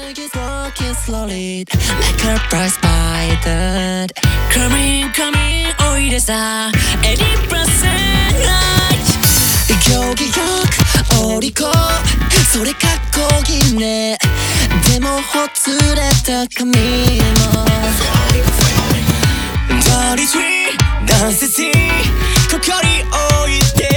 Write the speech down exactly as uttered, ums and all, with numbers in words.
Music is walking slowly like a bright spider. Coming, coming, おいでさ Any percent light 行儀よくお利口それかっこいいねでもほつれた髪もダリトリーダンスシーここに置いて